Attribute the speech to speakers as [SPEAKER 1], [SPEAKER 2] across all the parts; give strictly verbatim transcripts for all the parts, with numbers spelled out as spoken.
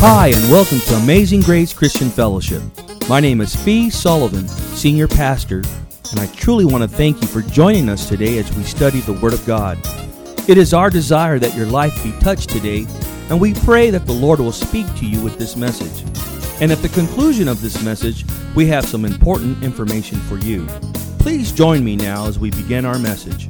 [SPEAKER 1] Hi, and welcome to Amazing Grace Christian Fellowship. My name is Fee Sullivan, Senior Pastor, and I truly want to thank you for joining us today as we study the Word of God. It is our desire that your life be touched today, and we pray that the Lord will speak to you with this message. And at the conclusion of this message, we have some important information for you. Please join me now as we begin our message.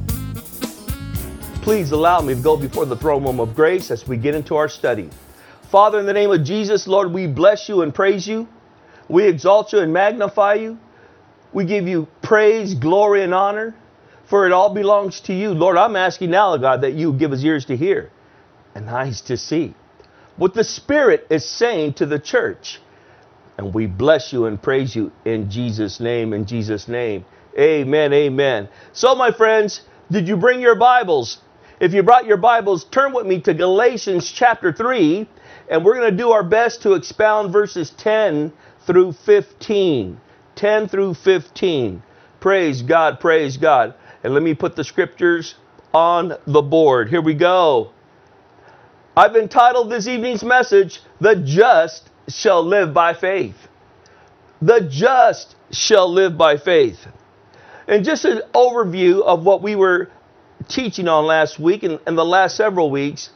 [SPEAKER 2] Please allow me to go before the throne room of grace as we get into our study. Father, in the name of Jesus, Lord, we bless you and praise you. We exalt you and magnify you. We give you praise, glory, and honor, for it all belongs to you. Lord, I'm asking now, God, that you give us ears to hear and eyes to see what the Spirit is saying to the church. And we bless you and praise you in Jesus' name, in Jesus' name. Amen, amen. So, my friends, did you bring your Bibles? If you brought your Bibles, turn with me to Galatians chapter three, and we're going to do our best to expound verses ten through fifteen. ten through fifteen. Praise God, praise God. And let me put the scriptures on the board. Here we go. I've entitled this evening's message, The Just Shall Live by Faith. The just shall live by faith. And just an overview of what we were teaching on last week and, and the last several weeks,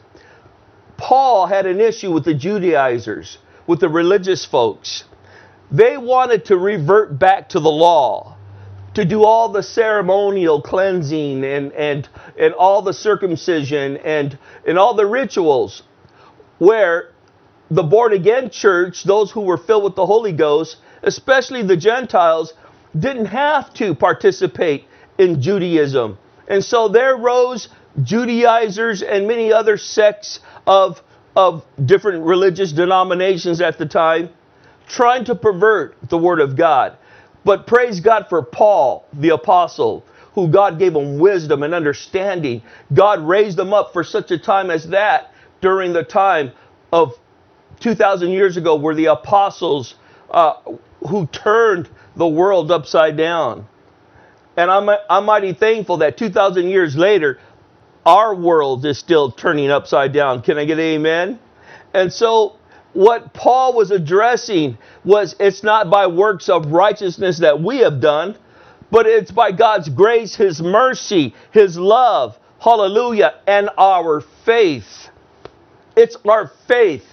[SPEAKER 2] Paul had an issue with the Judaizers, with the religious folks. They wanted to revert back to the law, to do all the ceremonial cleansing and, and, and all the circumcision and, and all the rituals, where the born-again church, those who were filled with the Holy Ghost, especially the Gentiles, didn't have to participate in Judaism. And so there rose Judaizers and many other sects of, of different religious denominations at the time, trying to pervert the Word of God. But praise God for Paul, the apostle, who God gave him wisdom and understanding. God raised him up for such a time as that during the time of two thousand years ago, where the apostles uh, who turned the world upside down. And I'm, I'm mighty thankful that two thousand years later, our world is still turning upside down. Can I get an amen? And so what Paul was addressing was, it's not by works of righteousness that we have done, but it's by God's grace, His mercy, His love, hallelujah, and our faith. It's our faith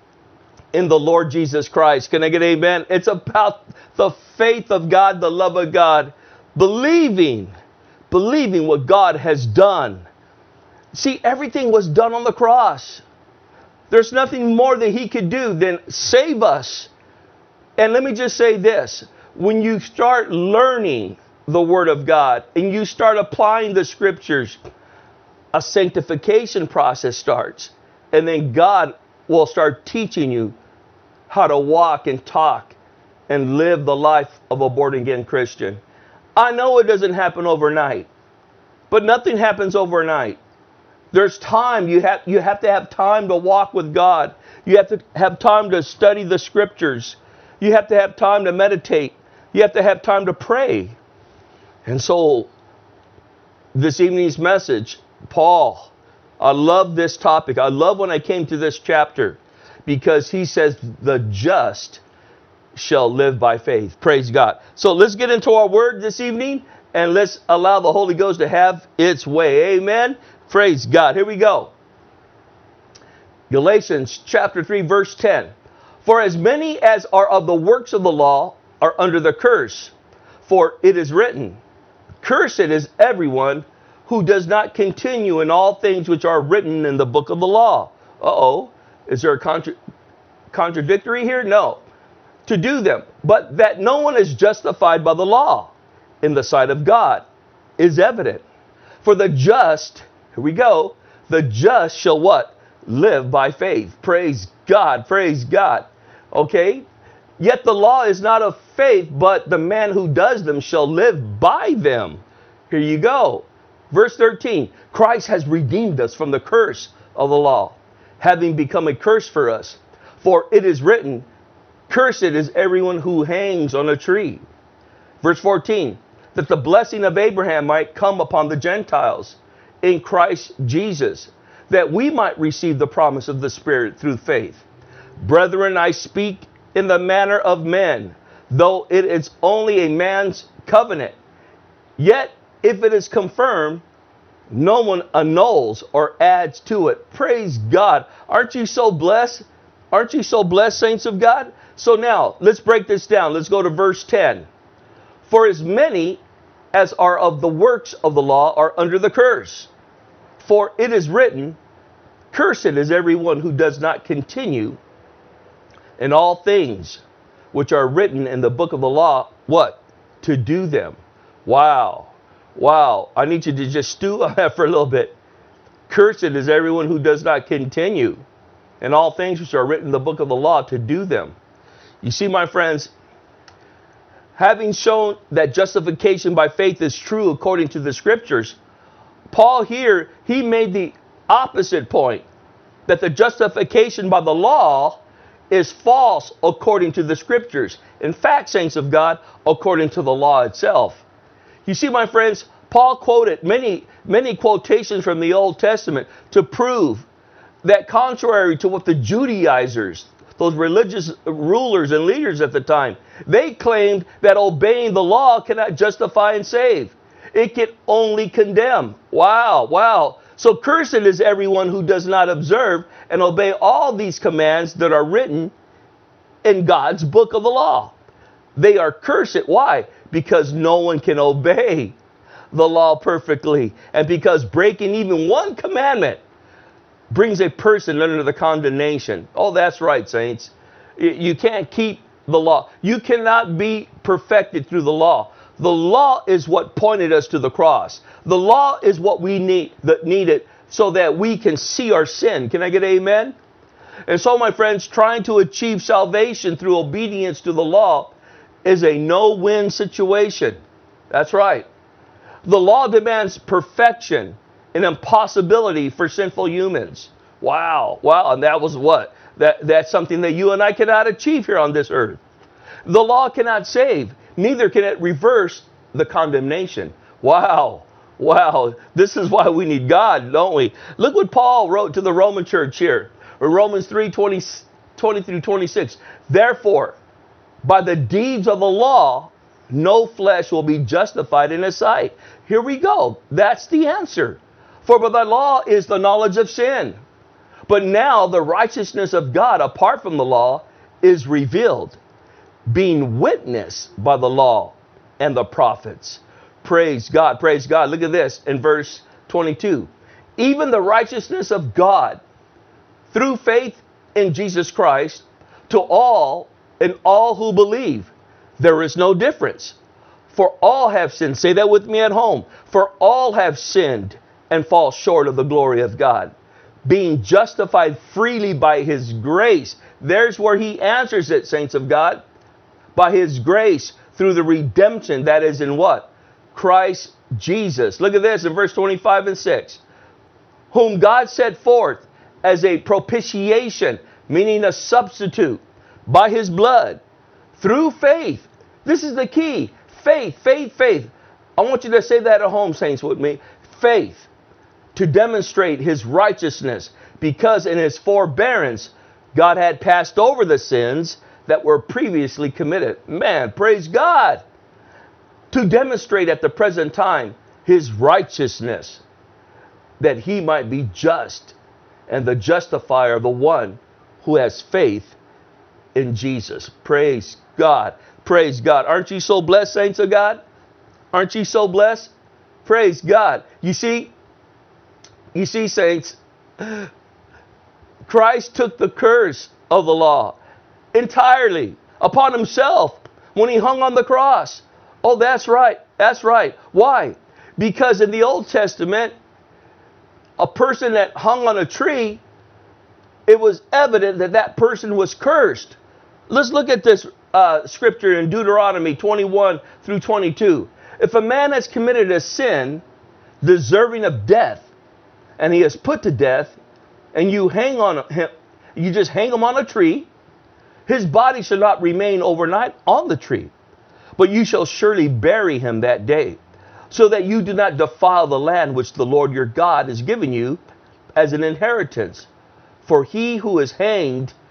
[SPEAKER 2] in the Lord Jesus Christ. Can I get amen? It's about the faith of God, the love of God, believing, believing what God has done. See, everything was done on the cross. There's nothing more that He could do than save us. And let me just say this. When you start learning the Word of God and you start applying the Scriptures, a sanctification process starts. And then God will start teaching you how to walk and talk and live the life of a born-again Christian. I know it doesn't happen overnight, but nothing happens overnight. There's time. You have, you have to have time to walk with God. You have to have time to study the Scriptures. You have to have time to meditate. You have to have time to pray. And so, this evening's message, Paul, I love this topic. I love when I came to this chapter, because he says the just shall live by faith. Praise God. So let's get into our word this evening, and let's allow the Holy Ghost to have its way. Amen. Praise God. Here we go. Galatians chapter three, verse ten. For as many as are of the works of the law are under the curse. For it is written, Cursed is everyone who does not continue in all things which are written in the book of the law. Uh-oh. Is there a contra- contradictory here? No. To do them. But that no one is justified by the law in the sight of God is evident. For the just, here we go, the just shall what? Live by faith. Praise God, praise God. Okay? Yet the law is not of faith, but the man who does them shall live by them. Here you go. Verse thirteen, Christ has redeemed us from the curse of the law, having become a curse for us. For it is written, Cursed is everyone who hangs on a tree. Verse fourteen, that the blessing of Abraham might come upon the Gentiles in Christ Jesus, that we might receive the promise of the Spirit through faith. Brethren, I speak in the manner of men, though it is only a man's covenant. Yet, if it is confirmed, no one annuls or adds to it. Praise God. Aren't you so blessed? Aren't you so blessed, saints of God? So now, let's break this down. Let's go to verse ten. For as many as are of the works of the law are under the curse. For it is written, cursed is everyone who does not continue in all things which are written in the book of the law, what? To do them. Wow. Wow. I need you to just stew on that for a little bit. Cursed is everyone who does not continue in all things which are written in the book of the law, to do them. You see, my friends, having shown that justification by faith is true according to the scriptures, Paul here, he made the opposite point, that the justification by the law is false according to the scriptures. In fact, saints of God, according to the law itself. You see, my friends, Paul quoted many, many quotations from the Old Testament to prove that contrary to what the Judaizers, those religious rulers and leaders at the time, they claimed that obeying the law cannot justify and save. It can only condemn. Wow, wow. So cursed is everyone who does not observe and obey all these commands that are written in God's book of the law. They are cursed. Why? Because no one can obey the law perfectly. And because breaking even one commandment brings a person under the condemnation. Oh, that's right, saints. You can't keep the law. You cannot be perfected through the law. The law is what pointed us to the cross. The law is what we need, that needed so that we can see our sin. Can I get an amen? And so, my friends, trying to achieve salvation through obedience to the law is a no-win situation. That's right. The law demands perfection, an impossibility for sinful humans. Wow, wow, and that was what? That, that's something that you and I cannot achieve here on this earth. The law cannot save, neither can it reverse the condemnation. Wow, wow, this is why we need God, don't we? Look what Paul wrote to the Roman church here, Romans three, twenty, twenty through twenty-six. Therefore, by the deeds of the law, no flesh will be justified in his sight. Here we go. That's the answer. For by the law is the knowledge of sin. But now the righteousness of God apart from the law is revealed, being witnessed by the law and the prophets. Praise God, praise God. Look at this in verse twenty-two. Even the righteousness of God through faith in Jesus Christ to all and all who believe. There is no difference. For all have sinned. Say that with me at home. For all have sinned and fall short of the glory of God, being justified freely by his grace. There's where he answers it, saints of God. By his grace through the redemption that is in what? Christ Jesus. Look at this in verse twenty-five and six. Whom God set forth as a propitiation, meaning a substitute, by his blood, through faith. This is the key. Faith, faith, faith. I want you to say that at home, saints, with me. Faith. To demonstrate his righteousness, because in his forbearance, God had passed over the sins that were previously committed. Man, praise God. To demonstrate at the present time his righteousness, that he might be just and the justifier of the one who has faith in Jesus. Praise God. Praise God. Aren't you so blessed, saints of God? Aren't you so blessed? Praise God. You see, you see, saints, Christ took the curse of the law entirely upon himself when he hung on the cross. Oh, that's right. That's right. Why? Because in the Old Testament, a person that hung on a tree, it was evident that that person was cursed. Let's look at this uh, scripture in Deuteronomy twenty-one through twenty-two. If a man has committed a sin deserving of death, and he is put to death, and you hang on him, you just hang him on a tree, his body shall not remain overnight on the tree, but you shall surely bury him that day, so that you do not defile the land which the Lord your God has given you as an inheritance. For he who is hanged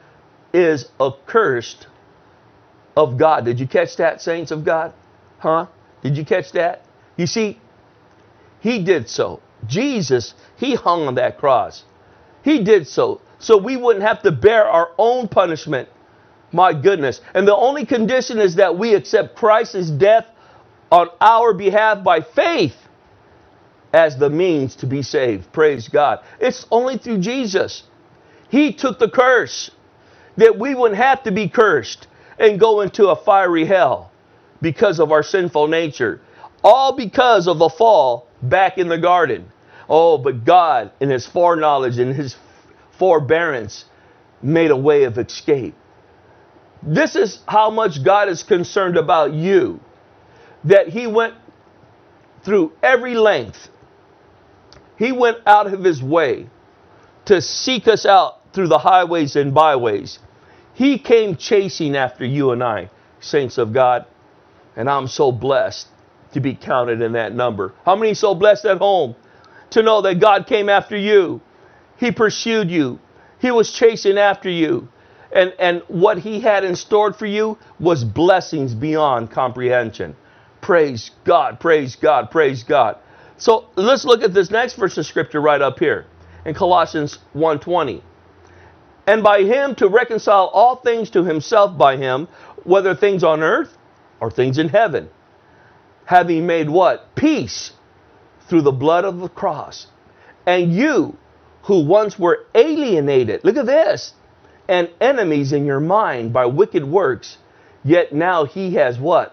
[SPEAKER 2] is accursed of God. Did you catch that, saints of God? Huh? Did you catch that? You see, he did so. Jesus, he hung on that cross. He did so, so we wouldn't have to bear our own punishment. My goodness. And the only condition is that we accept Christ's death on our behalf by faith as the means to be saved. Praise God. It's only through Jesus. He took the curse that we wouldn't have to be cursed and go into a fiery hell because of our sinful nature. All because of the fall back in the garden. Oh, but God, in his foreknowledge and his forbearance, made a way of escape. This is how much God is concerned about you. That he went through every length. He went out of his way to seek us out through the highways and byways. He came chasing after you and I, saints of God. And I'm so blessed to be counted in that number. How many so blessed at home to know that God came after you? He pursued you. He was chasing after you. And, and what he had in store for you was blessings beyond comprehension. Praise God, praise God, praise God. So let's look at this next verse of scripture right up here in Colossians one twenty. And by him to reconcile all things to himself by him, whether things on earth or things in heaven. Having made what? Peace through the blood of the cross. And you who once were alienated, look at this, and enemies in your mind by wicked works, yet now he has what?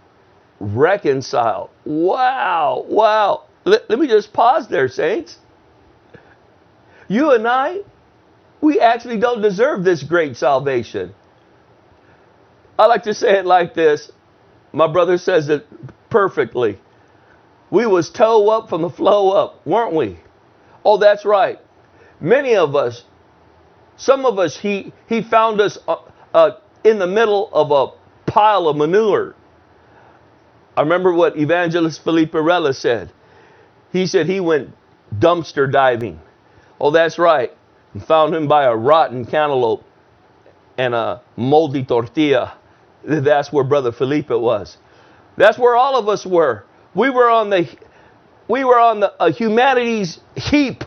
[SPEAKER 2] Reconciled. Wow, wow. Let, let me just pause there, saints. You and I, we actually don't deserve this great salvation. I like to say it like this. My brother says it perfectly. We was toe up from the flow up, weren't we? Oh, that's right. Many of us, some of us, he, he found us uh, uh, in the middle of a pile of manure. I remember what Evangelist Felipe Rella said. He said he went dumpster diving. Oh, that's right. And found him by a rotten cantaloupe and a moldy tortilla. That's where Brother Felipe was. That's where all of us were. We were on the, we were on the uh, humanity's heap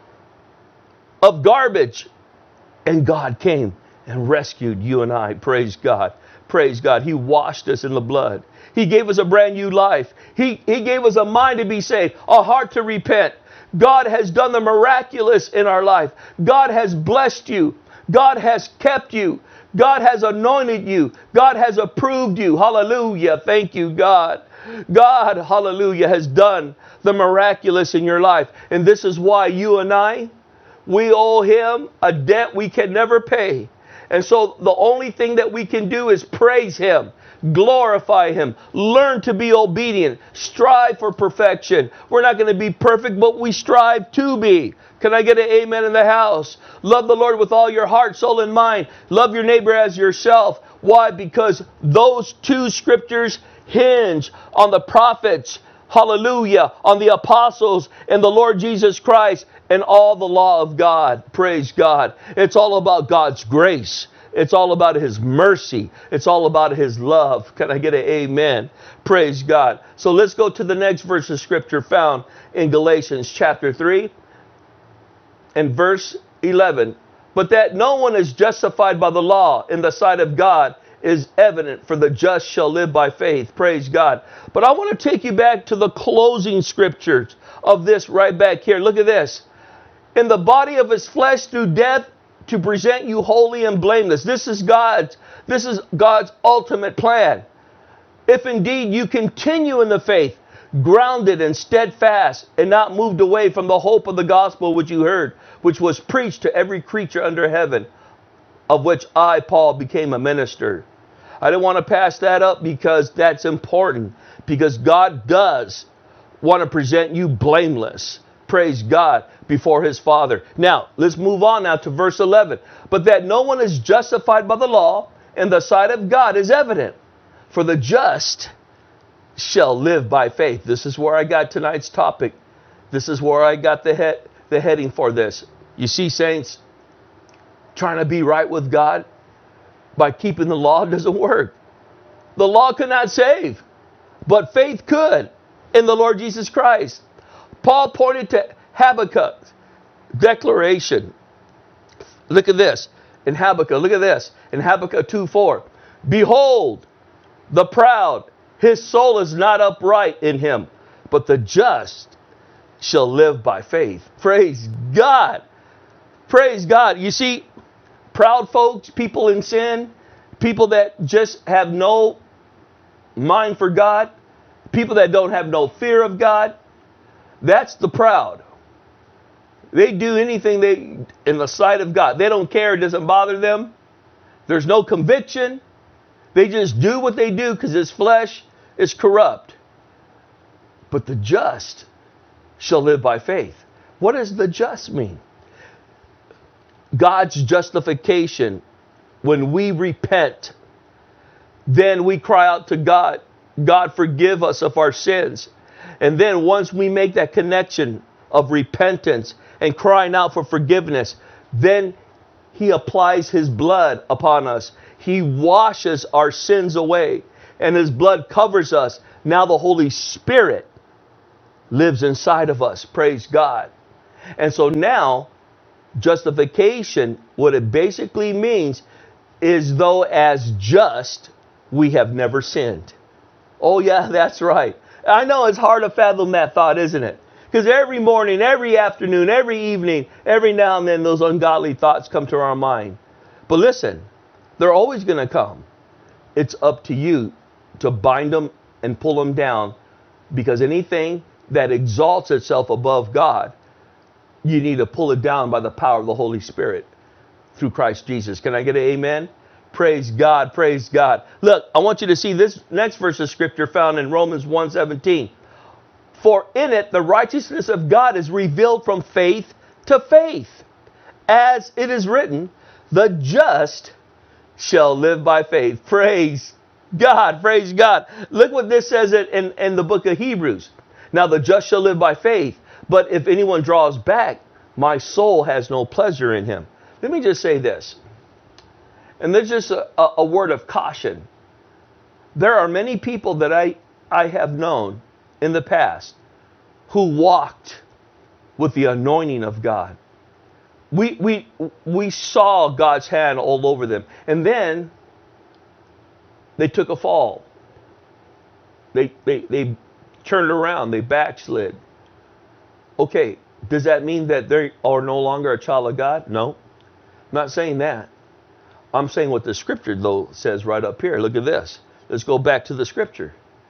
[SPEAKER 2] of garbage. And God came and rescued you and I. Praise God. Praise God. He washed us in the blood. He gave us a brand new life. He, he gave us a mind to be saved, a heart to repent. God has done the miraculous in our life. God has blessed you. God has kept you. God has anointed you. God has approved you. Hallelujah. Thank you, God. God, hallelujah, has done the miraculous in your life. And this is why you and I, we owe him a debt we can never pay. And so the only thing that we can do is praise him, glorify him, learn to be obedient, strive for perfection. We're not going to be perfect, but we strive to be. Can I get an amen in the house? Love the Lord with all your heart, soul, and mind. Love your neighbor as yourself. Why? Because those two scriptures hinge on the prophets, hallelujah, on the apostles and the Lord Jesus Christ and all the law of God. Praise God. It's all about God's grace. It's all about his mercy. It's all about his love. Can I get an amen? Praise God. So let's go to the next verse of scripture found in Galatians chapter three and verse eleven. But that no one is justified by the law in the sight of God is evident, for the just shall live by faith. Praise God. But I want to take you back to the closing scriptures of this right back here. Look at this. In the body of his flesh through death, to present you holy and blameless. This is God's, this is God's ultimate plan. If indeed you continue in the faith, grounded and steadfast, and not moved away from the hope of the gospel which you heard, which was preached to every creature under heaven, of which I, Paul, became a minister. I don't want to pass that up because that's important. Because God does want to present you blameless. Praise God, before his Father. Now, let's move on now to verse eleven. But that no one is justified by the law in the sight of God is evident. For the just shall live by faith. This is where I got tonight's topic. This is where I got the, he- the heading for this. You see, saints, trying to be right with God, by keeping the law doesn't work. The law could not save, but faith could in the Lord Jesus Christ. Paul pointed to Habakkuk's declaration. Look at this in Habakkuk. Look at this in Habakkuk two four. Behold, the proud, his soul is not upright in him, but the just shall live by faith. Praise God. Praise God. You see, proud folks, people in sin, people that just have no mind for God, people that don't have no fear of God, that's the proud. They do anything they in the sight of God. They don't care. It doesn't bother them. There's no conviction. They just do what they do because his flesh is corrupt. But the just shall live by faith. What does the just mean? God's justification. When we repent, then we cry out to God, God, forgive us of our sins. And then once we make that connection of repentance and crying out for forgiveness, then he applies his blood upon us. He washes our sins away, and his blood covers us. Now the Holy Spirit lives inside of us. Praise God. And so now, justification, what it basically means is though as just, we have never sinned. Oh yeah, that's right. I know it's hard to fathom that thought, isn't it? Because every morning, every afternoon, every evening, every now and then, those ungodly thoughts come to our mind. But listen, they're always going to come. It's up to you to bind them and pull them down, because anything that exalts itself above God, you need to pull it down by the power of the Holy Spirit through Christ Jesus. Can I get an amen? Praise God, praise God. Look, I want you to see this next verse of scripture found in Romans one seventeen. For in it the righteousness of God is revealed from faith to faith. As it is written, the just shall live by faith. Praise God, praise God. Look what this says in, in the book of Hebrews. Now the just shall live by faith, but if anyone draws back, my soul has no pleasure in him. Let me just say this, and there's just a, a, a word of caution. There are many people that I, I have known in the past who walked with the anointing of God. We, we, we saw God's hand all over them. And then they took a fall. They, they, they turned around. They backslid. Okay, does that mean that they are no longer a child of God? No, I'm not saying that. I'm saying what the scripture, though, says right up here. Look at this. Let's go back to the scripture.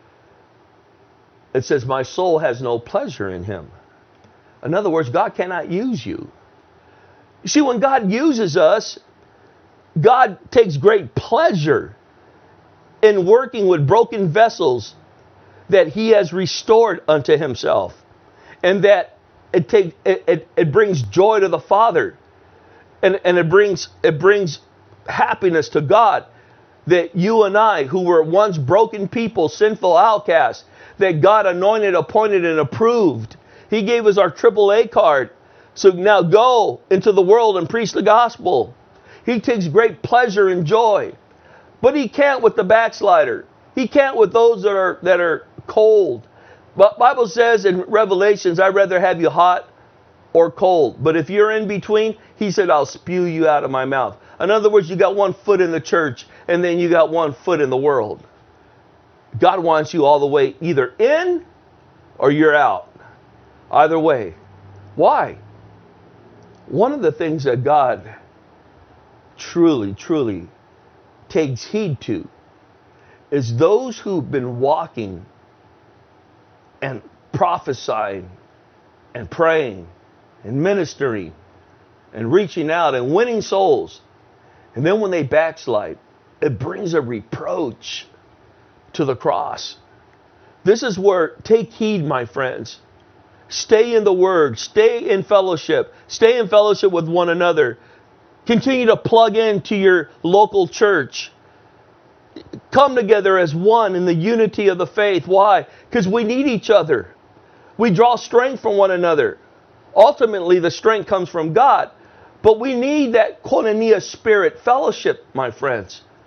[SPEAKER 2] It says, my soul has no pleasure in him. In other words, God cannot use you. You see, when God uses us, God takes great pleasure in working with broken vessels that he has restored unto himself. And that it take, it, it, it brings joy to the Father. And, and it brings it brings happiness to God that you and I, who were once broken people, sinful outcasts, that God anointed, appointed, and approved. He gave us our triple A card. So now go into the world and preach the gospel. He takes great pleasure and joy. But he can't with the backslider. He can't with those that are that are cold. But Bible says in Revelations, I'd rather have you hot or cold. But if you're in between, he said, I'll spew you out of my mouth. In other words, you got one foot in the church and then you got one foot in the world. God wants you all the way either in or you're out. Either way. Why? One of the things that God truly, truly takes heed to is those who've been walking and prophesying and praying and ministering and reaching out and winning souls. And then when they backslide, it brings a reproach to the cross. This is where, take heed, my friends. Stay in the Word. Stay in fellowship. Stay in fellowship with one another. Continue to plug into your local church. Come together as one in the unity of the faith. Why? Because we need each other. We draw strength from one another. Ultimately, the strength comes from God. But we need that koinonia spirit fellowship, my friends.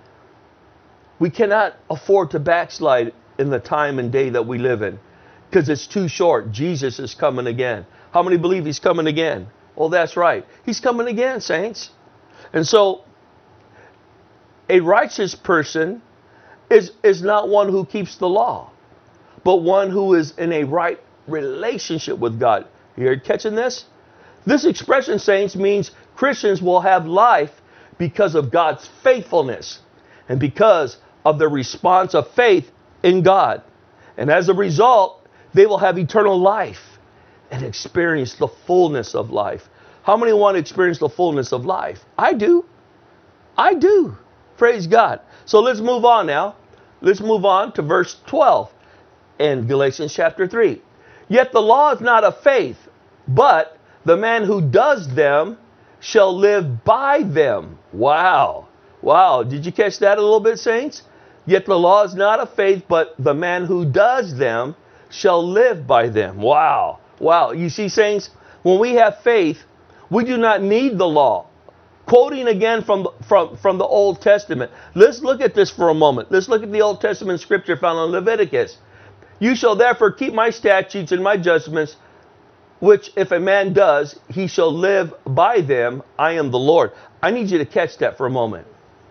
[SPEAKER 2] We cannot afford to backslide in the time and day that we live in because it's too short. Jesus is coming again. How many believe he's coming again? Well, that's right. He's coming again, saints. And so a righteous person is, is not one who keeps the law, but one who is in a right relationship with God. You're catching this? This expression, saints, means Christians will have life because of God's faithfulness and because of the response of faith in God. And as a result, they will have eternal life and experience the fullness of life. How many want to experience the fullness of life? I do. I do. Praise God. So let's move on now. Let's move on to verse twelve in Galatians chapter three. Yet the law is not of faith, but the man who does them shall live by them. Wow. Wow. Did you catch that a little bit, saints? Yet the law is not of faith, but the man who does them shall live by them. Wow. Wow. You see, saints, when we have faith, we do not need the law. Quoting again from, from, from the Old Testament. Let's look at this for a moment. Let's look at the Old Testament scripture found in Leviticus. You shall therefore keep my statutes and my judgments, which if a man does, he shall live by them. I am the Lord. I need you to catch that for a moment.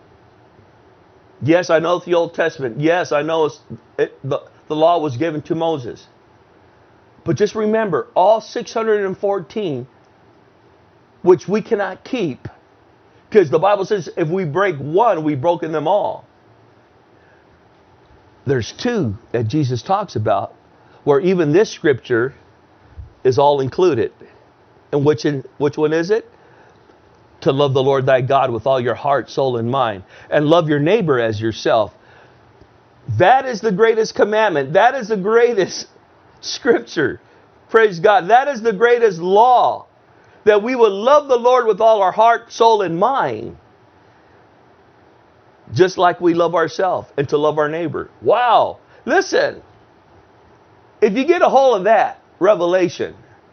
[SPEAKER 2] Yes, I know it's the Old Testament. Yes, I know it's, it, the, the law was given to Moses. But just remember, all six hundred fourteen, which we cannot keep, because the Bible says if we break one, we've broken them all. There's two that Jesus talks about where even this scripture is all included. And which, in, which one is it? To love the Lord thy God with all your heart, soul, and mind. And love your neighbor as yourself. That is the greatest commandment. That is the greatest scripture. Praise God. That is the greatest law. That we would love the Lord with all our heart, soul, and mind. Just like we love ourselves, and to love our neighbor. Wow. Listen. If you get a hold of that revelation,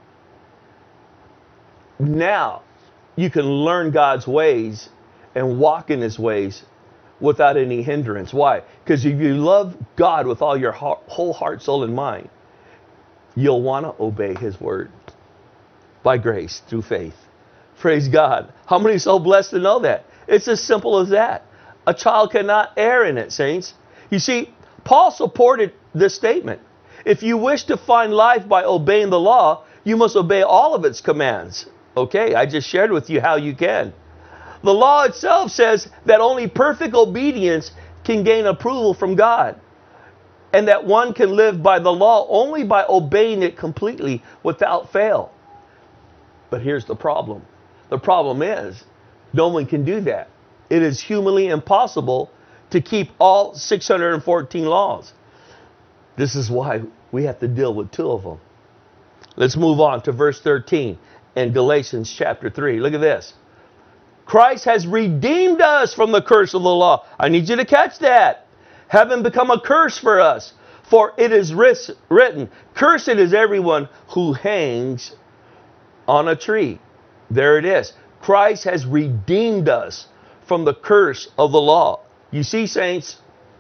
[SPEAKER 2] now you can learn God's ways and walk in his ways without any hindrance. Why? Because if you love God with all your heart, whole heart, soul, and mind, you'll want to obey his word by grace through faith. Praise God. How many are so blessed to know that? It's as simple as that. A child cannot err in it, saints. You see, Paul supported this statement. If you wish to find life by obeying the law, you must obey all of its commands. Okay, I just shared with you how you can. The law itself says that only perfect obedience can gain approval from God. And that one can live by the law only by obeying it completely without fail. But here's the problem. The problem is, no one can do that. It is humanly impossible to keep all six hundred fourteen laws. This is why we have to deal with two of them. Let's move on to verse thirteen in Galatians chapter three. Look at this. Christ has redeemed us from the curse of the law. I need you to catch that. Having become a curse for us. For it is written, cursed is everyone who hangs on a tree. There it is. Christ has redeemed us from the curse of the law. You see, saints,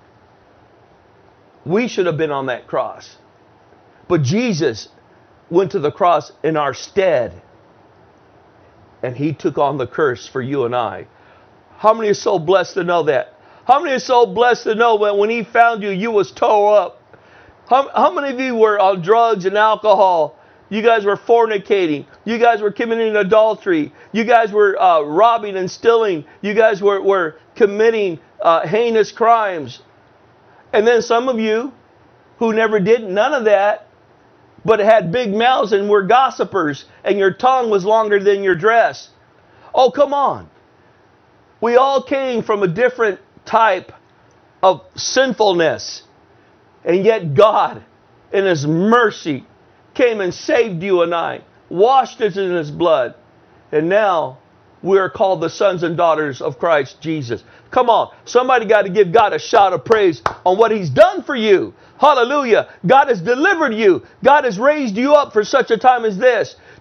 [SPEAKER 2] we should have been on that cross. But Jesus went to the cross in our stead. And he took on the curse for you and I. How many are so blessed to know that? How many are so blessed to know that when he found you, you was tore up? How, how many of you were on drugs and alcohol? You guys were fornicating. You guys were committing adultery. You guys were uh, robbing and stealing. You guys were, were committing uh, heinous crimes. And then some of you who never did none of that, but had big mouths and were gossipers, and your tongue was longer than your dress. Oh, come on. We all came from a different type of sinfulness. And yet God, in his mercy, came and saved you and I, washed us in his blood, and now we are called the sons and daughters of Christ Jesus. Come on, somebody got to give God a shout of praise on what he's done for you. Hallelujah. God has delivered you. God has raised you up for such a time as this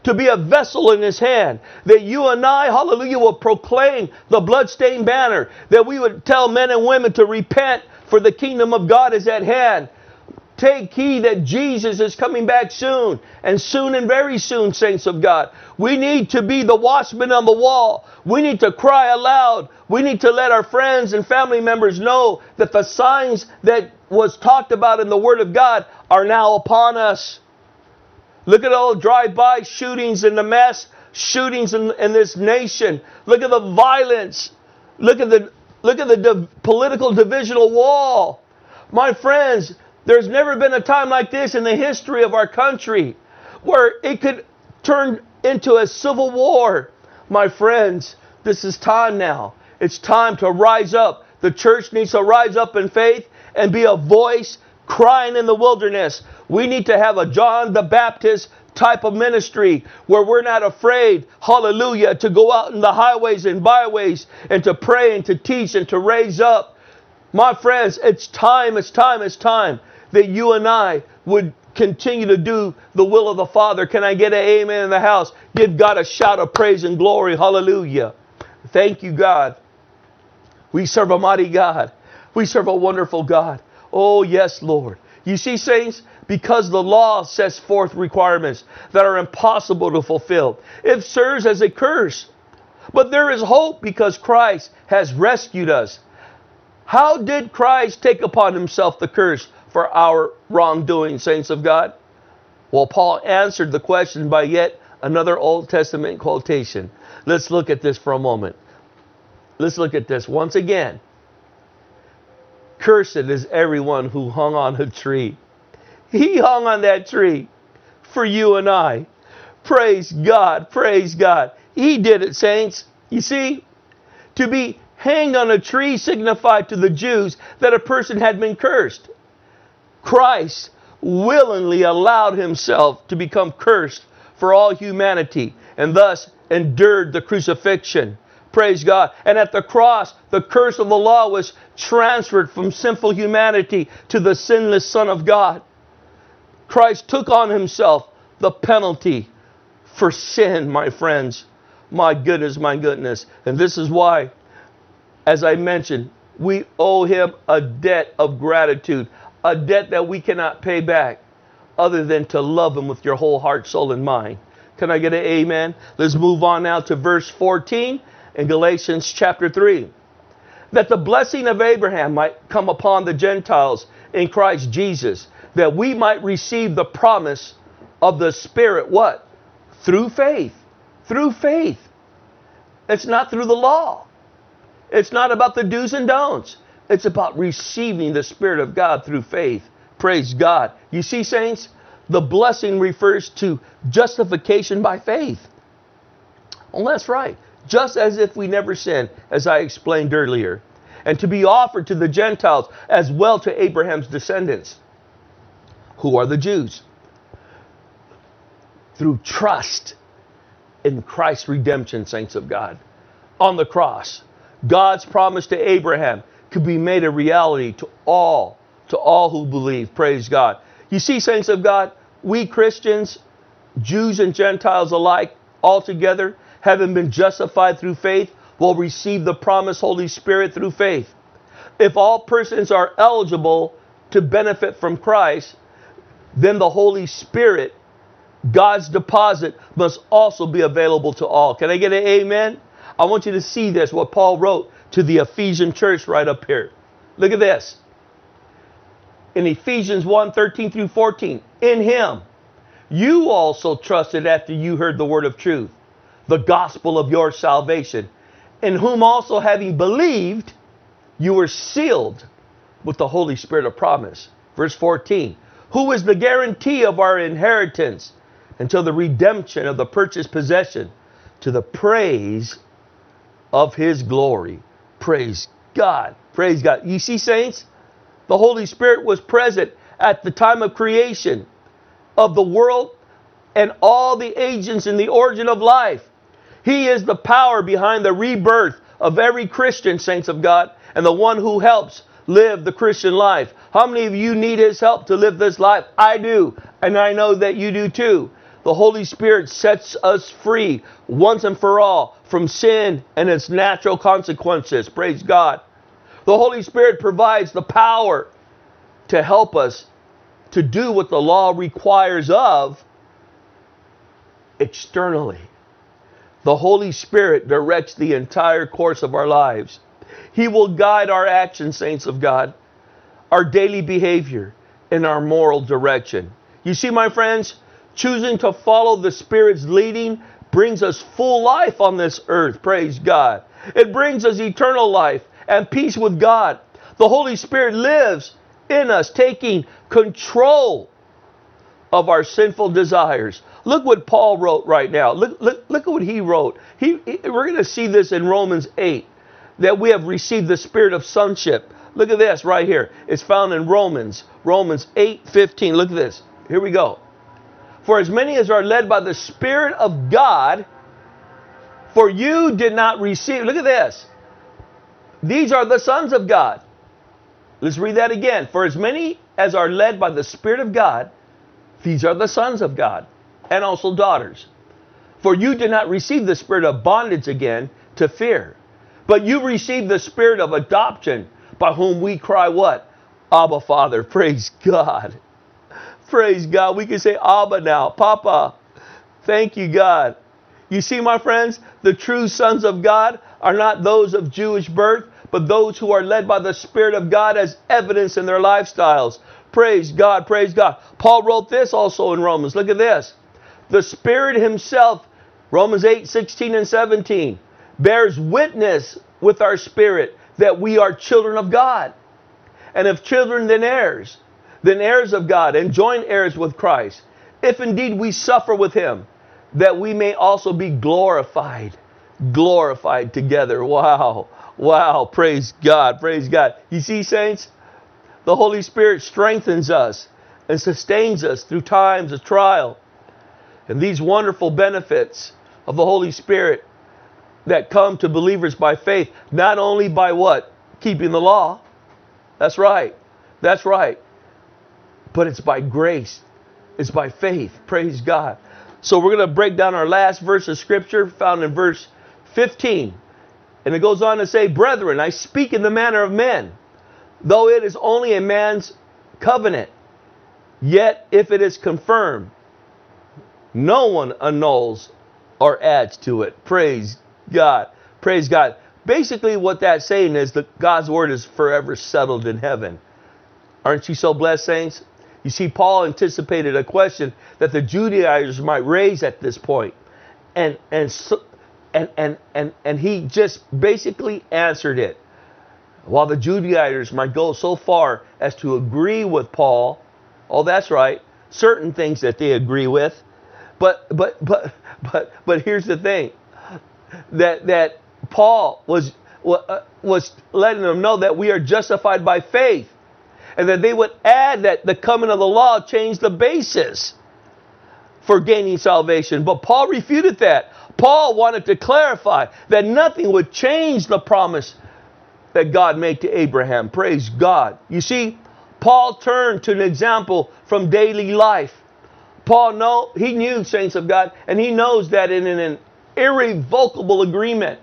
[SPEAKER 2] to be a vessel in His hand. That you and I, hallelujah, will proclaim the bloodstained banner. That we would tell men and women to repent, for the kingdom of God is at hand. Take heed that Jesus is coming back soon, and soon and very soon, saints of God. We need to be the watchman on the wall. We need to cry aloud. We need to let our friends and family members know that the signs that was talked about in the Word of God are now upon us. Look at all the drive-by shootings and the mass shootings in, in this nation. Look at the violence. Look at the look at the div- political divisional wall. My friends, there's never been a time like this in the history of our country where it could turn into a civil war. My friends, this is time now. It's time to rise up. The church needs to rise up in faith and be a voice crying in the wilderness. We need to have a John the Baptist type of ministry where we're not afraid, hallelujah, to go out in the highways and byways and to pray and to teach and to raise up. My friends, it's time, it's time, it's time that you and I would continue to do the will of the Father. Can I get an amen in the house? Give God a shout of praise and glory. Hallelujah. Thank you, God. We serve a mighty God. We serve a wonderful God. Oh, yes, Lord. You see, saints, because the law sets forth requirements that are impossible to fulfill, it serves as a curse. But there is hope because Christ has rescued us. How did Christ take upon Himself the curse for our wrongdoing, saints of God? Well, Paul answered the question by yet another Old Testament quotation. Let's look at this for a moment. Let's look at this once again. Cursed is everyone who hung on a tree. He hung on that tree for you and I. Praise God, praise God. He did it, saints. You see, to be hanged on a tree signified to the Jews that a person had been cursed. Christ willingly allowed Himself to become cursed for all humanity and thus endured the crucifixion. Praise God. And at the cross, the curse of the law was transferred from sinful humanity to the sinless Son of God. Christ took on Himself the penalty for sin, my friends. My goodness, my goodness. And this is why, as I mentioned, we owe Him a debt of gratitude. A debt that we cannot pay back other than to love Him with your whole heart, soul, and mind. Can I get an amen? Let's move on now to verse fourteen in Galatians chapter three. That the blessing of Abraham might come upon the Gentiles in Christ Jesus, that we might receive the promise of the Spirit. What? Through faith. Through faith. It's not through the law. It's not about the do's and don'ts. It's about receiving the Spirit of God through faith. Praise God. You see, saints, the blessing refers to justification by faith. Well, that's right. Just as if we never sinned, as I explained earlier. And to be offered to the Gentiles as well to Abraham's descendants. Who are the Jews? Through trust in Christ's redemption, saints of God. On the cross, God's promise to Abraham could be made a reality to all, to all who believe. Praise God. You see, saints of God, we Christians, Jews and Gentiles alike, all together, having been justified through faith, will receive the promised Holy Spirit through faith. If all persons are eligible to benefit from Christ, then the Holy Spirit, God's deposit, must also be available to all. Can I get an amen? I want you to see this, what Paul wrote to the Ephesian church right up here. Look at this. In Ephesians one, thirteen through fourteen. In Him, you also trusted after you heard the word of truth, the gospel of your salvation, in whom also having believed, you were sealed with the Holy Spirit of promise. Verse fourteen. Who is the guarantee of our inheritance until the redemption of the purchased possession, to the praise of His glory. Praise God. Praise God. You see, saints, the Holy Spirit was present at the time of creation of the world and all the agents in the origin of life. He is the power behind the rebirth of every Christian, saints of God, and the one who helps live the Christian life. How many of you need His help to live this life? I do, and I know that you do too. The Holy Spirit sets us free once and for all from sin and its natural consequences. Praise God. The Holy Spirit provides the power to help us to do what the law requires of externally. The Holy Spirit directs the entire course of our lives. He will guide our actions, saints of God, our daily behavior, and our moral direction. You see, my friends, choosing to follow the Spirit's leading brings us full life on this earth. Praise God. It brings us eternal life and peace with God. The Holy Spirit lives in us, taking control of our sinful desires. Look what Paul wrote right now. Look, look, look at what he wrote. He, he, we're going to see this in Romans eight, that we have received the spirit of sonship. Look at this right here. It's found in Romans, Romans eight fifteen. Look at this. Here we go. For as many as are led by the Spirit of God, for you did not receive. Look at this. These are the sons of God. Let's read that again. For as many as are led by the Spirit of God, these are the sons of God, and also daughters. For you did not receive the spirit of bondage again to fear, but you received the spirit of adoption, by whom we cry what? Abba, Father. Praise God. Praise God. We can say Abba now. Papa. Thank you, God. You see, my friends, the true sons of God are not those of Jewish birth, but those who are led by the Spirit of God as evidence in their lifestyles. Praise God, praise God. Paul wrote this also in Romans. Look at this. The Spirit Himself, Romans eight, sixteen and seventeen, bears witness with our spirit that we are children of God. And if children, then heirs, then heirs of God, and joint heirs with Christ, if indeed we suffer with Him, that we may also be glorified, glorified together. Wow, wow, praise God, praise God. You see, saints, the Holy Spirit strengthens us and sustains us through times of trial. And these wonderful benefits of the Holy Spirit that come to believers by faith, not only by what? Keeping the law. That's right. That's right. But it's by grace. It's by faith. Praise God. So we're going to break down our last verse of Scripture found in verse fifteen. And it goes on to say, Brethren, I speak in the manner of men, though it is only a man's covenant, yet if it is confirmed, no one annuls or adds to it. Praise God. Praise God. Basically what that's saying is that God's word is forever settled in heaven. Aren't you so blessed, saints? You see, Paul anticipated a question that the Judaizers might raise at this point. And, and, so, and, and, and, and he just basically answered it. While the Judaizers might go so far as to agree with Paul, oh, that's right, certain things that they agree with, but but but but but here's the thing, that that Paul was was letting them know that we are justified by faith, and that they would add that the coming of the law changed the basis for gaining salvation. But Paul refuted that. Paul wanted to clarify that nothing would change the promise that God made to Abraham. Praise God. You see, Paul turned to an example from daily life. Paul know he knew, saints of God, and he knows that in an irrevocable agreement,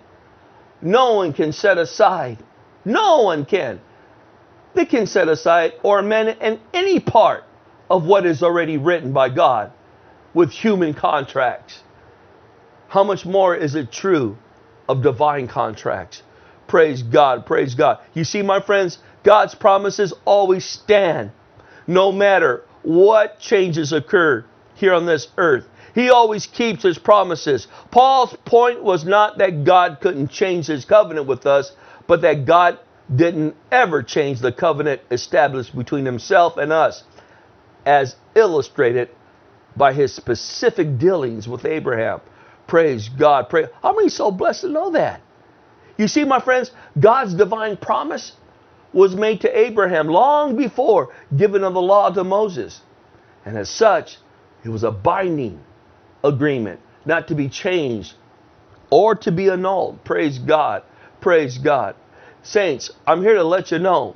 [SPEAKER 2] no one can set aside. No one can. They can set aside or amend in any part of what is already written by God with human contracts. How much more is it true of divine contracts? Praise God, praise God. You see, my friends, God's promises always stand, no matter what changes occur here on this earth. He always keeps His promises. Paul's point was not that God couldn't change His covenant with us, but that God didn't ever change the covenant established between Himself and us, as illustrated by His specific dealings with Abraham. Praise God. Praise. How many are so blessed to know that? You see, my friends, God's divine promise was made to Abraham long before giving of the law to Moses. And as such, it was a binding agreement, not to be changed or to be annulled. Praise God. Praise God. Saints, I'm here to let you know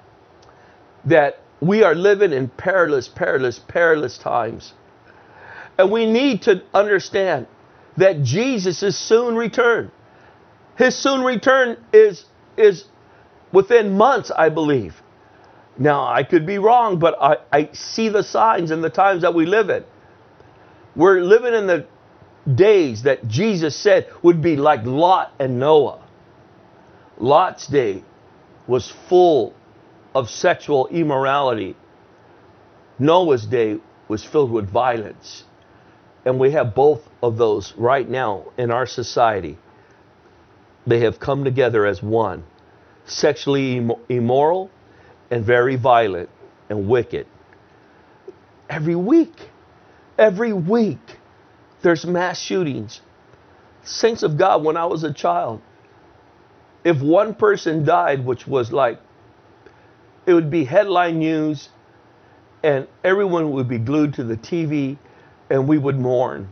[SPEAKER 2] that we are living in perilous, perilous, perilous times. And we need to understand that Jesus is soon return. His soon return is, is within months, I believe. Now, I could be wrong, but I, I see the signs in the times that we live in. We're living in the days that Jesus said would be like Lot and Noah. Lot's day was full of sexual immorality. Noah's day was filled with violence. And we have both of those right now in our society. They have come together as one. Sexually im- immoral and very violent and wicked. Every week, every week, there's mass shootings. Saints of God, when I was a child, if one person died, which was like, it would be headline news, and everyone would be glued to the T V, and we would mourn.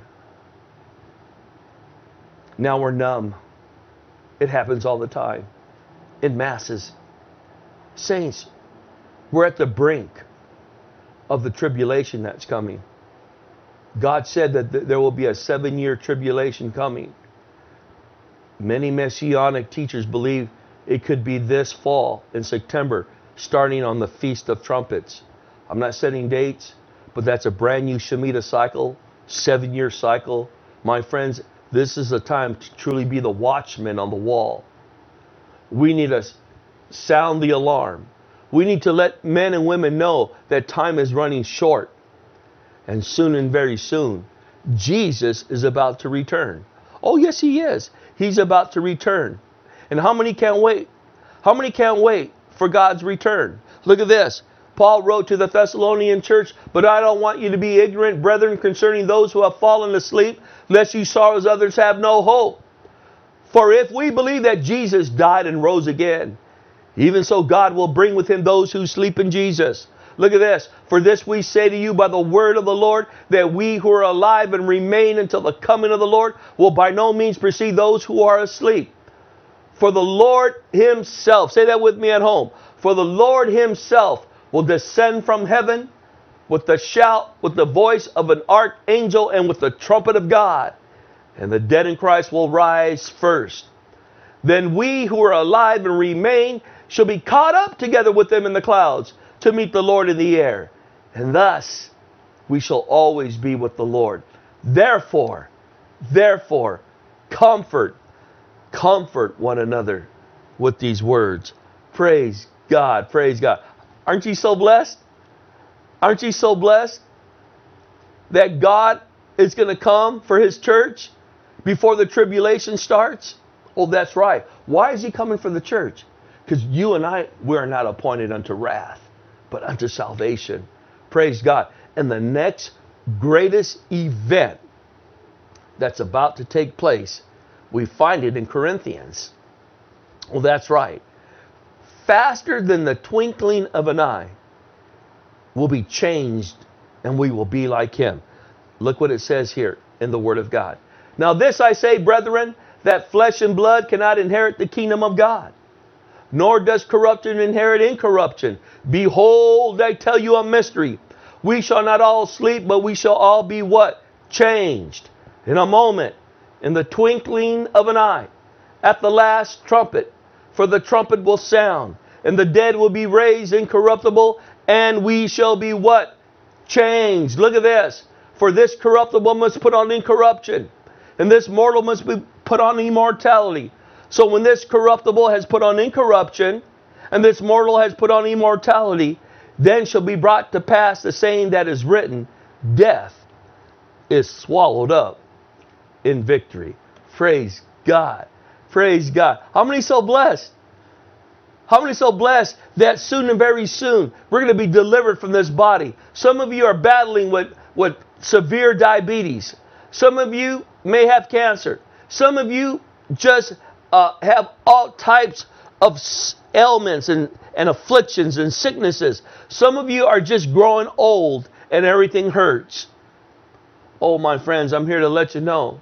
[SPEAKER 2] Now we're numb. It happens all the time, in masses. Saints, we're at the brink of the tribulation that's coming. God said that th- there will be a seven-year tribulation coming. Many messianic teachers believe it could be this fall in September, starting on the Feast of Trumpets. I'm not setting dates, but that's a brand new Shemitah cycle, seven-year cycle. My friends, this is a time to truly be the watchman on the wall. We need to sound the alarm. We need to let men and women know that time is running short. And soon and very soon, Jesus is about to return. Oh, yes, he is. He's about to return. And how many can't wait? How many can't wait for God's return? Look at this. Paul wrote to the Thessalonian church, "But I don't want you to be ignorant, brethren, concerning those who have fallen asleep, lest you sorrow as others have no hope. For if we believe that Jesus died and rose again, even so God will bring with him those who sleep in Jesus." Look at this. "For this we say to you by the word of the Lord, that we who are alive and remain until the coming of the Lord will by no means precede those who are asleep. For the Lord himself," say that with me at home, "for the Lord himself will descend from heaven with the shout, with the voice of an archangel, and with the trumpet of God. And the dead in Christ will rise first. Then we who are alive and remain shall be caught up together with them in the clouds to meet the Lord in the air. And thus we shall always be with the Lord. Therefore, therefore, comfort, comfort one another with these words." Praise God, praise God. Aren't you so blessed? Aren't you so blessed that God is going to come for his church before the tribulation starts? Oh, that's right. Why is he coming for the church? Because you and I, we are not appointed unto wrath, but unto salvation. Praise God. And the next greatest event that's about to take place, we find it in Corinthians. Well, that's right. Faster than the twinkling of an eye, will be changed and we will be like him. Look what it says here in the Word of God. "Now this I say, brethren, that flesh and blood cannot inherit the kingdom of God, nor does corruption inherit incorruption. Behold, I tell you a mystery. We shall not all sleep, but we shall all be" what? "Changed. In a moment, in the twinkling of an eye, at the last trumpet. For the trumpet will sound, and the dead will be raised incorruptible, and we shall be" what? "Changed." Look at this. "For this corruptible must put on incorruption, and this mortal must be put on immortality." So when this corruptible has put on incorruption, and this mortal has put on immortality, then shall be brought to pass the saying that is written, "Death is swallowed up in victory." Praise God. Praise God. How many so blessed? How many so blessed that soon and very soon we're going to be delivered from this body? Some of you are battling with, with severe diabetes. Some of you may have cancer. Some of you just uh, have all types of ailments and, and afflictions and sicknesses. Some of you are just growing old and everything hurts. Oh, my friends, I'm here to let you know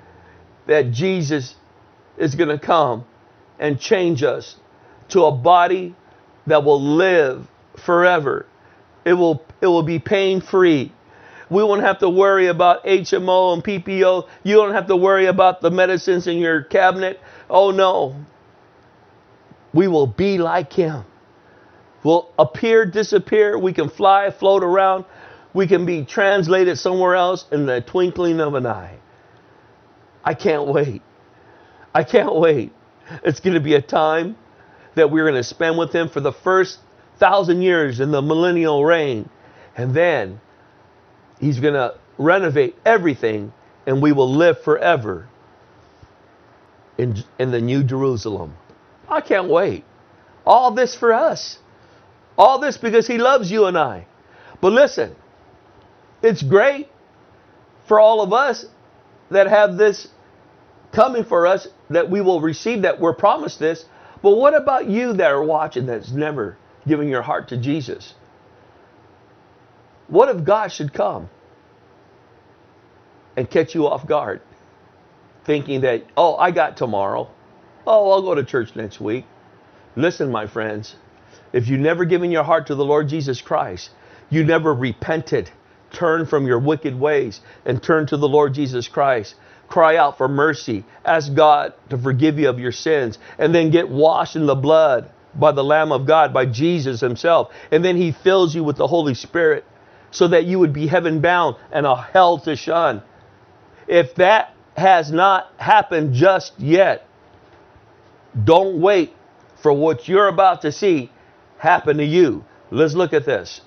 [SPEAKER 2] that Jesus is going to come and change us to a body that will live forever. It will, it will be pain-free. We won't have to worry about H M O and P P O. You don't have to worry about the medicines in your cabinet. Oh no. We will be like him. We'll appear, disappear. We can fly, float around. We can be translated somewhere else in the twinkling of an eye. I can't wait. I can't wait. It's going to be a time that we're going to spend with him for the first thousand years in the millennial reign. And then he's going to renovate everything and we will live forever in, in the New Jerusalem. I can't wait. All this for us. All this because he loves you and I. But listen, it's great for all of us that have this coming for us, that we will receive, that we're promised this. But what about you that are watching that's never given your heart to Jesus? What if God should come and catch you off guard, thinking that, oh, I got tomorrow. Oh, I'll go to church next week. Listen, my friends, if you never given your heart to the Lord Jesus Christ, you never repented, turned from your wicked ways and turned to the Lord Jesus Christ, cry out for mercy, ask God to forgive you of your sins, and then get washed in the blood by the Lamb of God, by Jesus himself. And then he fills you with the Holy Spirit so that you would be heaven bound and a hell to shun. If that has not happened just yet, don't wait for what you're about to see happen to you. Let's look at this.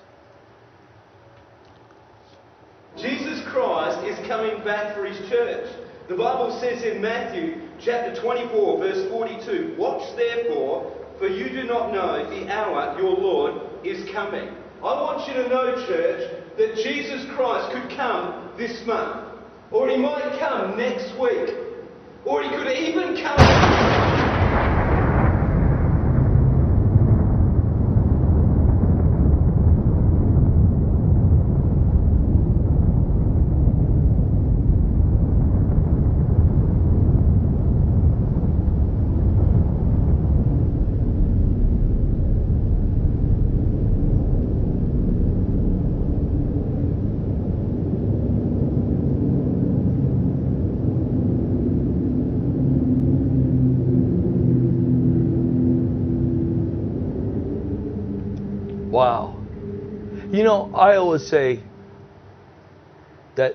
[SPEAKER 3] Jesus Christ is coming back for his church. The Bible says in Matthew chapter twenty-four, verse forty-two, watch therefore, for you do not know the hour your Lord is coming. I want you to know, church, that Jesus Christ could come this month, or he might come next week, or he could even come...
[SPEAKER 2] Wow. You know, I always say that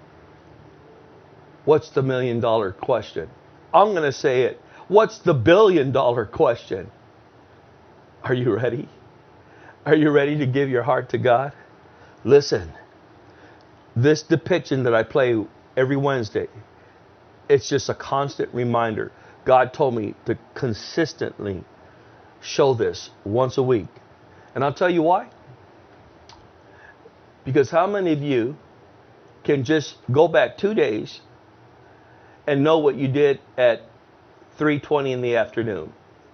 [SPEAKER 2] what's the million dollar question? I'm going to say it. What's the billion dollar question? Are you ready? Are you ready to give your heart to God? Listen, this depiction that I play every Wednesday, it's just a constant reminder. God told me to consistently show this once a week. And I'll tell you why. Because how many of you can just go back two days and know what you did at three twenty in the afternoon?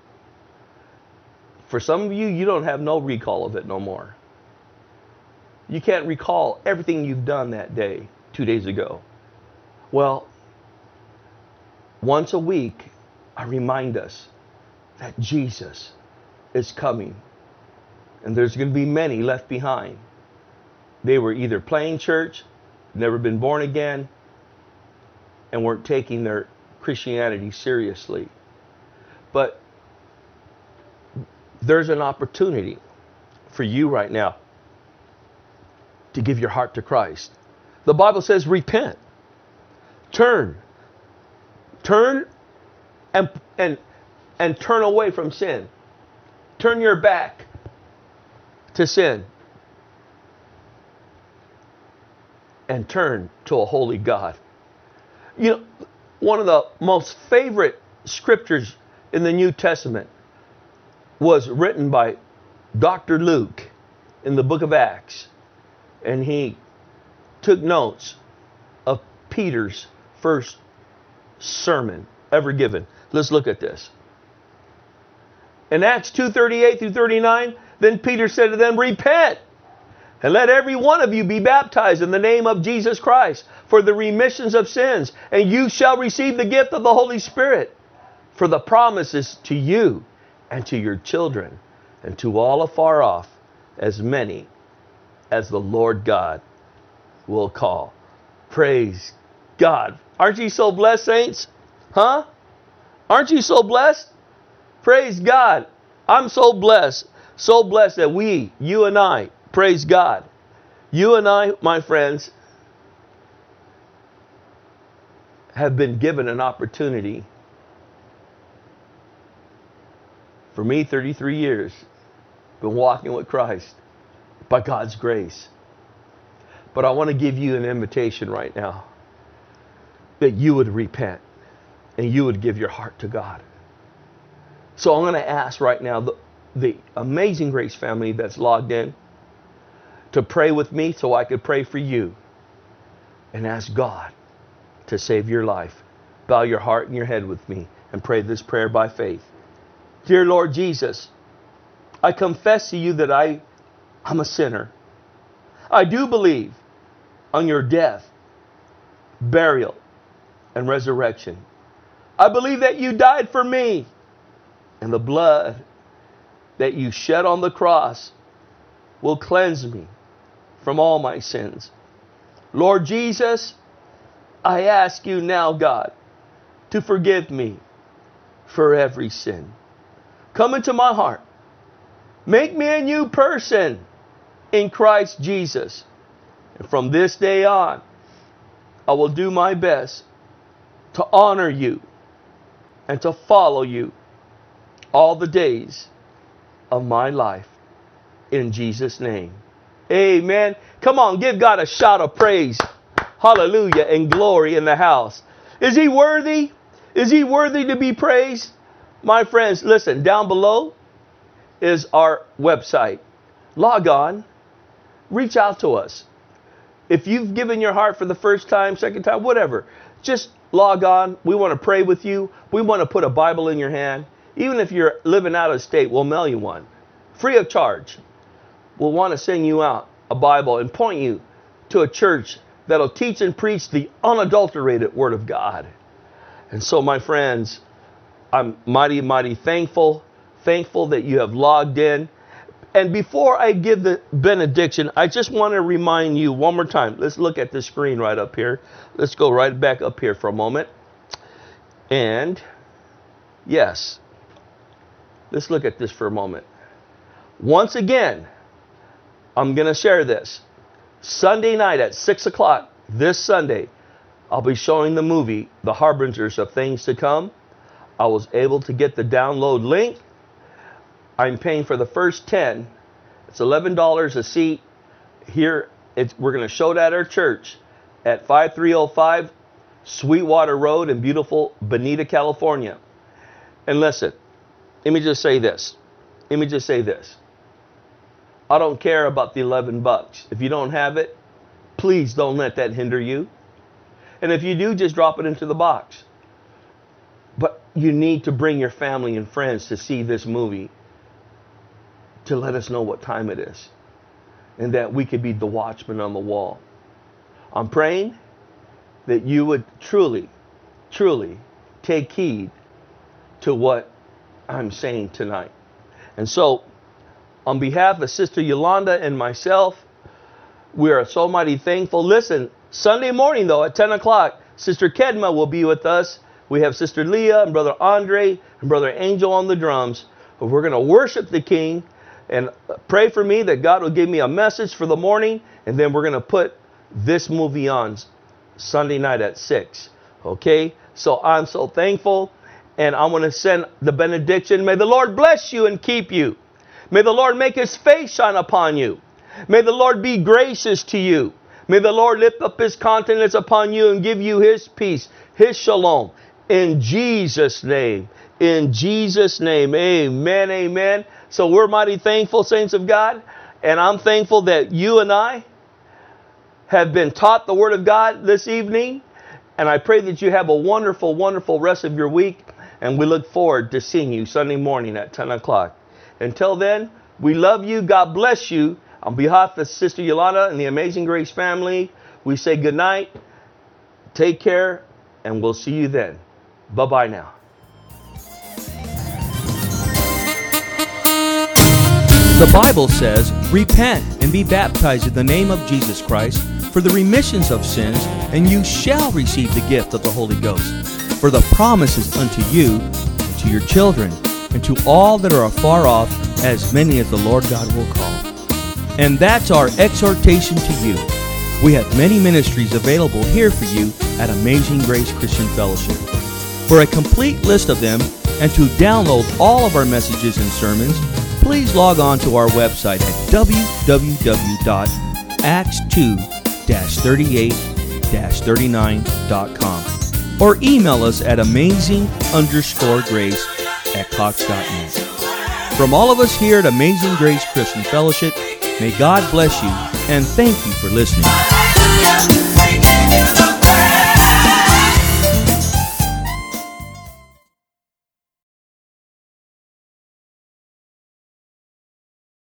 [SPEAKER 2] For some of you, you don't have no recall of it no more. You can't recall everything you've done that day, two days ago. Well, once a week, I remind us that Jesus is coming. And there's going to be many left behind. They were either playing church, never been born again, and weren't taking their Christianity seriously. But there's an opportunity for you right now to give your heart to Christ. The Bible says repent. Turn. Turn and, and, and turn away from sin. Turn your back to sin and turn to a holy God. You know, one of the most favorite scriptures in the New Testament was written by Doctor Luke in the book of Acts. And he took notes of Peter's first sermon ever given. Let's look at this. In Acts two thirty-eight through thirty-nine, then Peter said to them, repent, and let every one of you be baptized in the name of Jesus Christ for the remissions of sins, and you shall receive the gift of the Holy Spirit. For the promise is to you and to your children and to all afar off, as many as the Lord God will call. Praise God. Aren't you so blessed, saints? Huh? Aren't you so blessed? Praise God. I'm so blessed. So blessed that we, you and I, praise God. You and I, my friends, have been given an opportunity. For me, thirty-three years, been walking with Christ by God's grace. But I want to give you an invitation right now that you would repent and you would give your heart to God. So I'm going to ask right now the, the Amazing Grace family that's logged in to pray with me so I could pray for you and ask God to save your life. Bow your heart and your head with me and pray this prayer by faith. Dear Lord Jesus, I confess to you that I, I'm a sinner. I do believe on your death, burial, and resurrection. I believe that you died for me, and the blood that you shed on the cross will cleanse me from all my sins. Lord Jesus, I ask you now, God, to forgive me for every sin. Come into my heart. Make me a new person in Christ Jesus. And from this day on, I will do my best to honor you and to follow you all the days of my life. In Jesus' name. Amen. Come on, give God a shout of praise. Hallelujah and glory in the house. Is he worthy? Is he worthy to be praised? My friends, listen, down below is our website. Log on. Reach out to us. If you've given your heart for the first time, second time, whatever, just log on. We want to pray with you. We want to put a Bible in your hand. Even if you're living out of state, we'll mail you one. Free of charge. We'll want to send you out a Bible and point you to a church that'll teach and preach the unadulterated Word of God. And so, my friends, I'm mighty, mighty thankful, thankful that you have logged in. And before I give the benediction, I just want to remind you one more time. Let's look at the screen right up here. Let's go right back up here for a moment. And, yes, let's look at this for a moment. Once again, I'm going to share this. Sunday night at six o'clock, this Sunday, I'll be showing the movie, The Harbingers of Things to Come. I was able to get the download link. I'm paying for the first ten. It's eleven dollars a seat. Here, it's, we're going to show it at our church at five three oh five Sweetwater Road in beautiful Bonita, California. And listen, let me just say this. Let me just say this. I don't care about the eleven bucks. If you don't have it, please don't let that hinder you. And if you do, just drop it into the box. But you need to bring your family and friends to see this movie, to let us know what time it is, and that we could be the watchman on the wall. I'm praying that you would truly, truly take heed to what I'm saying tonight. And so, on behalf of Sister Yolanda and myself, we are so mighty thankful. Listen, Sunday morning though, at ten o'clock, Sister Kedma will be with us. We have Sister Leah and Brother Andre and Brother Angel on the drums. We're going to worship the King and pray for me that God will give me a message for the morning. And then we're going to put this movie on Sunday night at six. Okay? So I'm so thankful. And I want to send the benediction. May the Lord bless you and keep you. May the Lord make his face shine upon you. May the Lord be gracious to you. May the Lord lift up his countenance upon you and give you his peace, his shalom. In Jesus' name. In Jesus' name. Amen. Amen. So we're mighty thankful, saints of God. And I'm thankful that you and I have been taught the Word of God this evening. And I pray that you have a wonderful, wonderful rest of your week. And we look forward to seeing you Sunday morning at ten o'clock. Until then, we love you. God bless you. On behalf of Sister Yolanda and the Amazing Grace family, we say good night. Take care, and we'll see you then. Bye-bye now.
[SPEAKER 1] The Bible says, repent and be baptized in the name of Jesus Christ for the remissions of sins, and you shall receive the gift of the Holy Ghost. For the promise is unto you, and to your children, and to all that are afar off, as many as the Lord God will call. And that's our exhortation to you. We have many ministries available here for you at Amazing Grace Christian Fellowship. For a complete list of them, and to download all of our messages and sermons, please log on to our website at w w w dot acts two dash thirty-eight dash thirty-nine dot com or email us at amazing underscore grace at cox dot net. From all of us here at Amazing Grace Christian Fellowship, may God bless you, and thank you for listening.